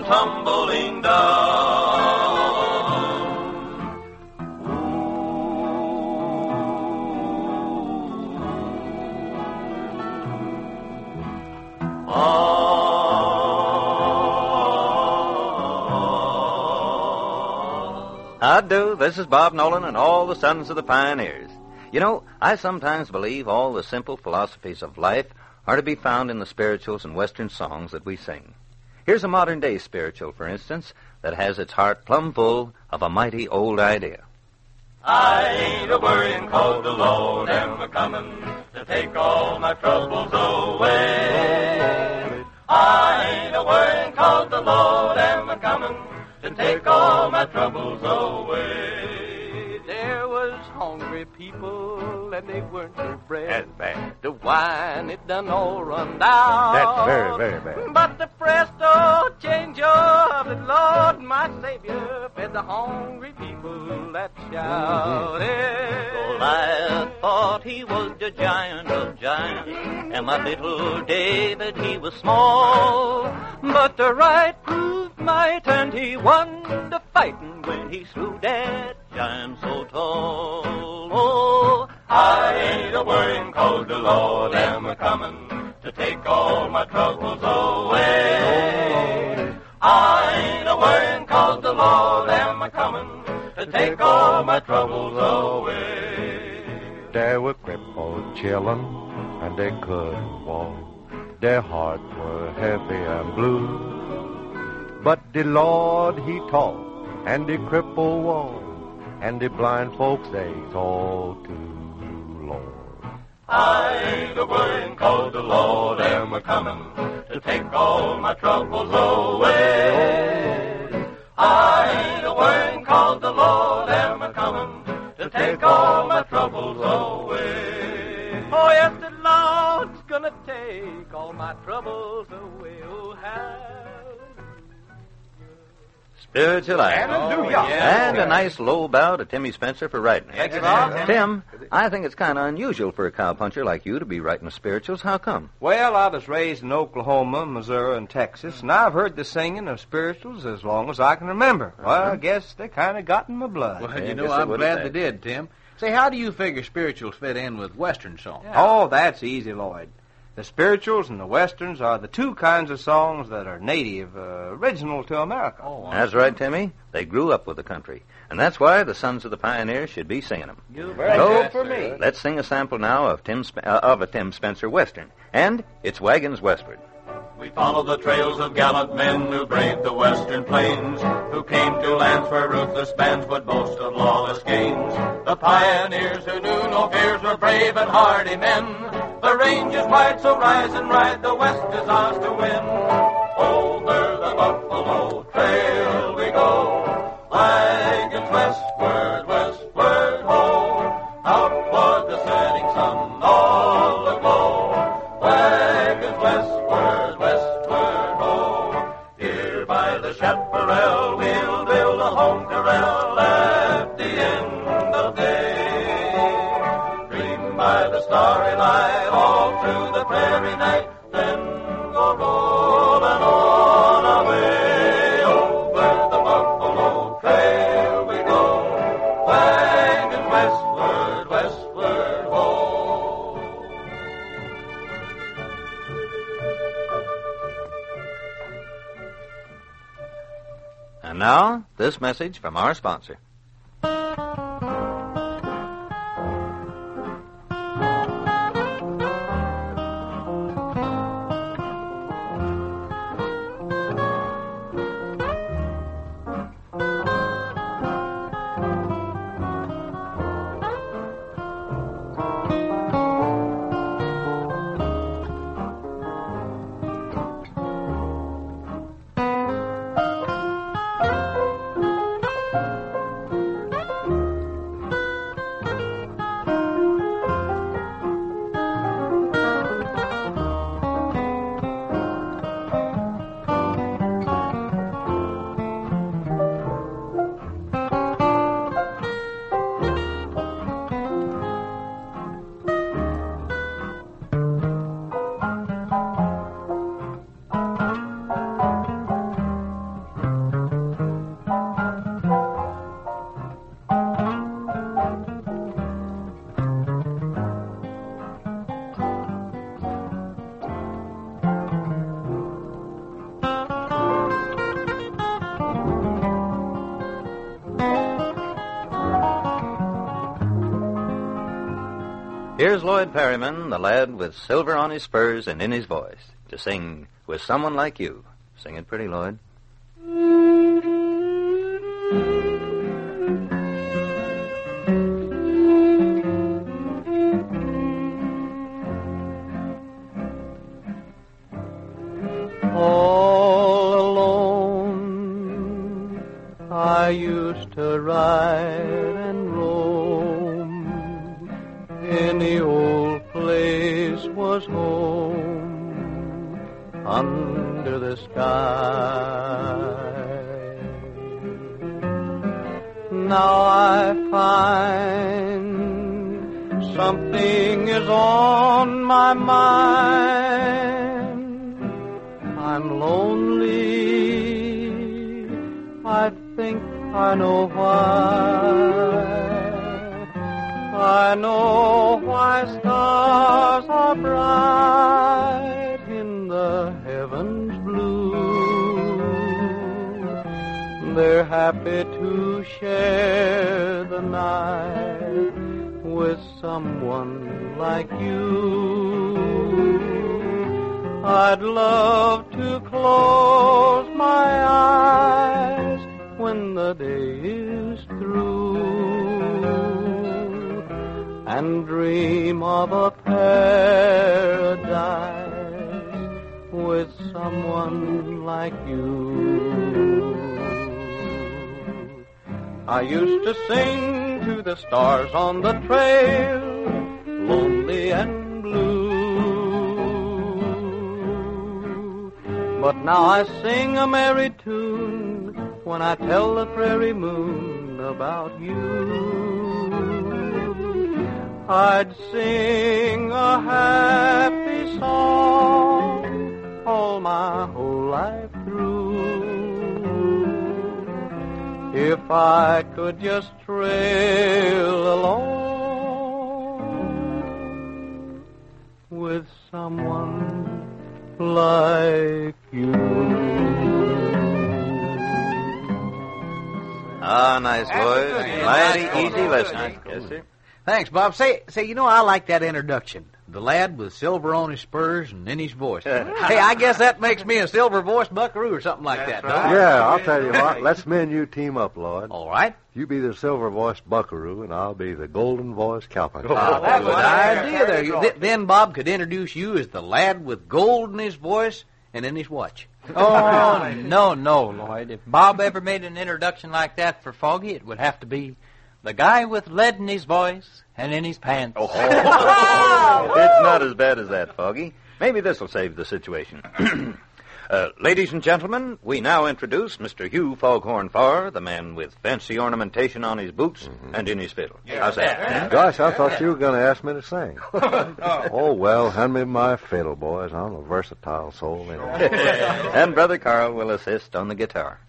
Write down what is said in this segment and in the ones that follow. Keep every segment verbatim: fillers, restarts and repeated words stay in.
tumbling down. How do? This is Bob Nolan and all the Sons of the Pioneers. You know, I sometimes believe all the simple philosophies of life are to be found in the spirituals and Western songs that we sing. Here's a modern-day spiritual, for instance, that has its heart plumb full of a mighty old idea. I ain't a-worrying 'cause the Lord am a-comin' to take all my troubles away. I ain't a-worrying 'cause the Lord am a-comin' to take all my troubles away. There was hungry people and they weren't no bread. That's bad. The wine, it done all run down. That's very, very bad. But the presto change of the Lord, my Savior, fed the hungry people that shouted. Goliath thought he was the giant of giants, and my little David, he was small. But the right proved might, and he won the fighting when he slew that giant so tall. Oh, I ain't a-worrying 'cause the Lord am a-comin' to take all my troubles away. I ain't a-worrying 'cause the Lord am a-comin' to take all my troubles away. There were crippled children, and they couldn't walk. Their hearts were heavy and blue. But the Lord, he talked, and the crippled walked, and the blind folks, they saw too, Lord. I ain't a-worrying 'cause the Lord am a-comin' to take all my troubles away. I ain't a-worrying 'cause the Lord am a-comin' to take all my troubles away. Oh, yes, the Lord's gonna take all my troubles away. Oh, hallelujah. spiritual life. Hallelujah. Oh, yeah. And a nice low bow to Timmy Spencer for writing it. Thank you, Bob. Tim, I think it's kind of unusual for a cowpuncher like you to be writing spirituals. How come? Well, I was raised in Oklahoma, Missouri, and Texas, and I've heard the singing of spirituals as long as I can remember. Uh-huh. Well, I guess they kind of got in my blood. Well, Yeah, you I know, guess they I'm would've glad said. they did, Tim. Say, how do you figure spirituals fit in with Western songs? Oh, that's easy, Lloyd. The spirituals and the westerns are the two kinds of songs that are native, uh, original to America. Oh, That's right, Timmy. They grew up with the country. And that's why the Sons of the Pioneers should be singing them. You So, bet. for me. let's sing a sample now of, Tim Sp- uh, of a Tim Spencer Western. And it's Wagons Westward. We follow the trails of gallant men who braved the western plains, who came to lands where ruthless bands would boast of lawless gains. The pioneers who knew no fears were brave and hardy men. The range is wide, so rise and ride, the west is ours to win. Over the Buffalo Trail we go, wagons westward, westward, ho, out toward the setting sun, all aglow. Wagons westward, westward, ho, here by the chaparral we'll build a home corral at the end of day. Dream by the starry light all through the prairie night, then go rolling on away. Over the Buffalo Trail we go, wagons westward, westward, ho. And now, this message from our sponsor. Here's Lloyd Perryman, the lad with silver on his spurs and in his voice, to sing With Someone Like You. Sing it pretty, Lloyd. All alone, I used to ride and roam. Any old place was home under the sky. Now I find something is on my mind. I'm lonely, I think I know why. I know why stars are bright in the heavens blue. They're happy to share the night with someone like you. I'd love to close my eyes when the day is through and dream of a paradise with someone like you. I used to sing to the stars on the trail, lonely and blue. But now I sing a merry tune when I tell the prairie moon about you. I'd sing a happy song all my whole life through if I could just trail along with someone like you. Ah, nice, Lloyd. Mighty easy listening. Yes, sir. Thanks, Bob. Say, say, you know, I like that introduction. The lad with silver on his spurs and in his voice. Hey, I guess that makes me a silver-voiced buckaroo or something like that, don't it? Yeah, I'll tell you what. Let's me and you team up, Lloyd. All right. You be the silver-voiced buckaroo, and I'll be the golden-voiced cowpuncher. Oh, that's good idea there. You, th- then Bob could introduce you as the lad with gold in his voice and in his watch. Oh, no, no, Lloyd. If Bob ever made an introduction like that for Foggy, it would have to be the guy with lead in his voice and in his pants. Oh. It's not as bad as that, Foggy. Maybe this will save the situation. uh, ladies and gentlemen, we now introduce Mister Hugh Foghorn Farr, the man with fancy ornamentation on his boots mm-hmm. and in his fiddle. Yeah. How's that? Yeah. Gosh, I thought you were going to ask me to sing. Oh, well, hand me my fiddle, boys. I'm a versatile soul anyway. And Brother Carl will assist on the guitar.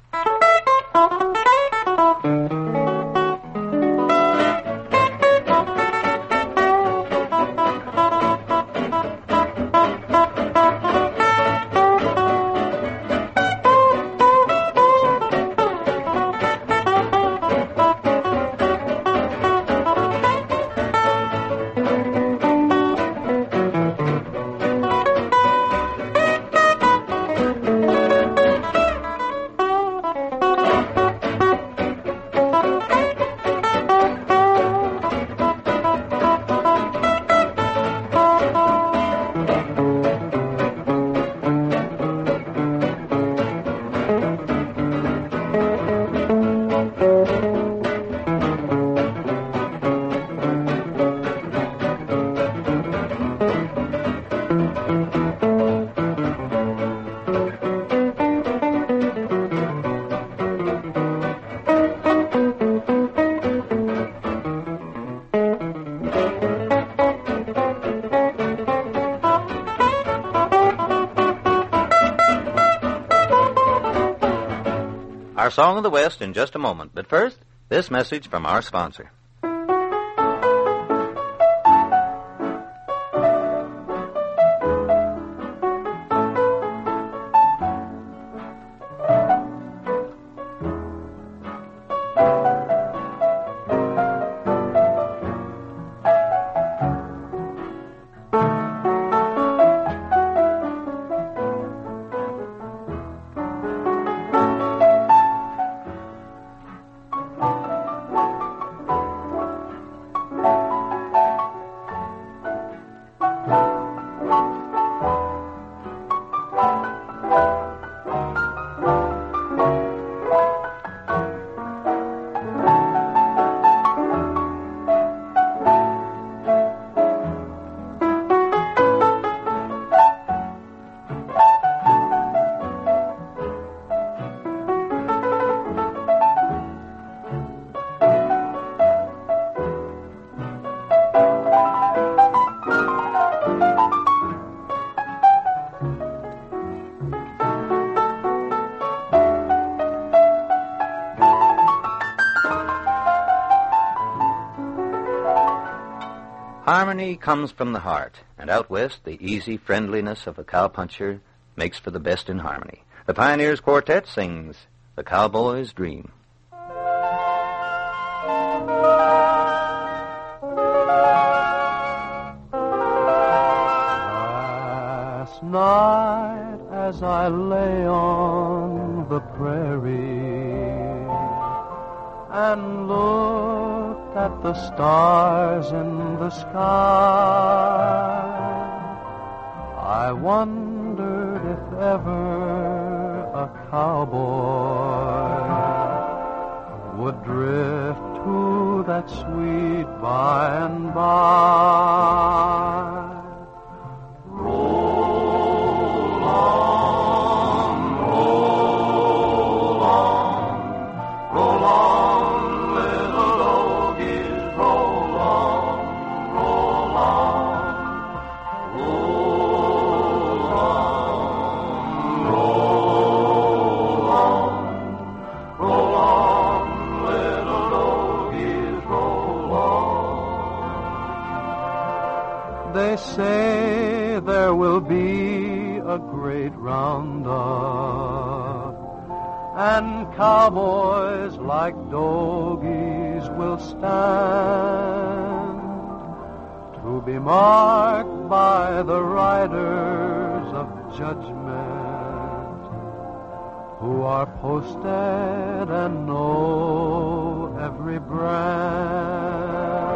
Our Song of the West in just a moment. But first, this message from our sponsor. Harmony comes from the heart, and out west, the easy friendliness of a cowpuncher makes for the best in harmony. The Pioneers Quartet sings The Cowboy's Dream. Last night as I lay on the prairie and looked at the stars in the sky, I wondered if ever a cowboy would drift to that sweet by and by. Roll on, roll on, roll on, little ogies, roll on, roll on, roll on, roll on, roll on, little ogies, roll on. They say there will be a great roundup, and cowboys like doggies will stand to be marked by the riders of judgment who are posted and know every brand.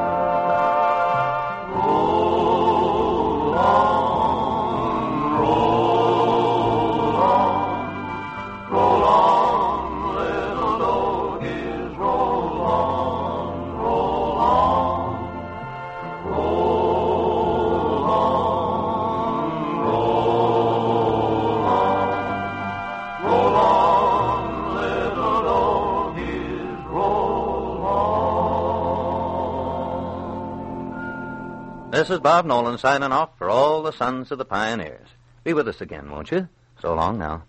Roll on, roll on, roll on, little doggies, roll on, roll on, roll on, roll on, roll on, little doggies, roll on. This is Bob Nolan signing off for all the sons of the Pioneers. Be with us again, won't you? So long now.